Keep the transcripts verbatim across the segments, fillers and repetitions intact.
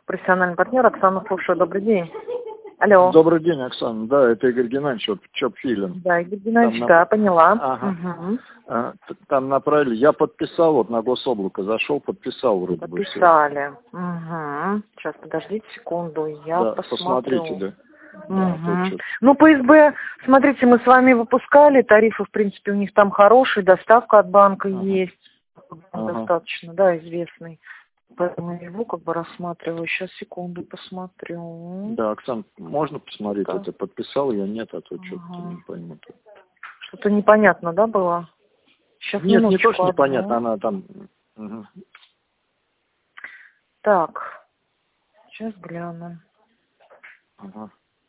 Профессиональный партнер Оксана, слушаю. Добрый день. Алло. Добрый день, Оксана. Да, это Игорь Геннадьевич, Чопфилин. Да, Игорь Геннадьевич, Там да, на... поняла. Ага. Угу. А, там направили. Я подписал, вот на гособлако зашел, подписал вроде бы все. Подписали. Угу. Сейчас, подождите секунду, я Да, посмотрю. посмотрите, да. Угу. Да, ну, по СБ, смотрите, мы с вами выпускали, тарифы, в принципе, у них там хорошие, доставка от банка ага. есть, ага. достаточно, да, известный. Поэтому я его как бы рассматриваю. Сейчас, секунду, посмотрю. Да, Оксан, можно посмотреть, да. это подписал я, нет, а то ага. что-то не пойму. Что-то непонятно, да, было? Сейчас, нет, не то, что одну. непонятно, она там... Угу. Так, сейчас гляну. Ага.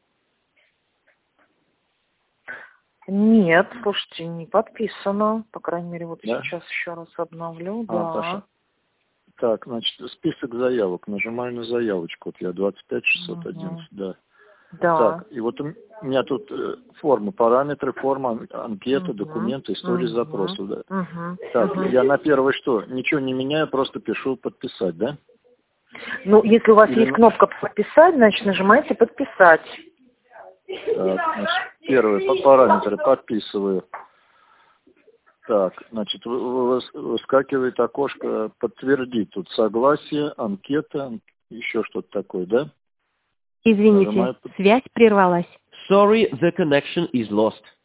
Нет, слушайте, не подписано. По крайней мере, вот да? сейчас еще раз обновлю. А, да. хорошо. Так, значит, список заявок. Нажимаю на заявочку. Вот я двадцать пять шестьсот одиннадцать, угу. да. Да. Так, и вот у меня тут э, форма, параметры, форма, анкета, угу. документы, история угу. запроса, да. Угу. Так, угу. я на первое что? Ничего не меняю, просто пишу подписать, да? Ну, если у вас Или... есть кнопка подписать, значит, нажимаете подписать. Так, значит, первое, по параметры подписываю. Так, значит, выскакивает окошко подтвердить. Тут согласие, анкета, еще что-то такое, да? Извините, Нажимаю... связь прервалась. Sorry, the connection is lost.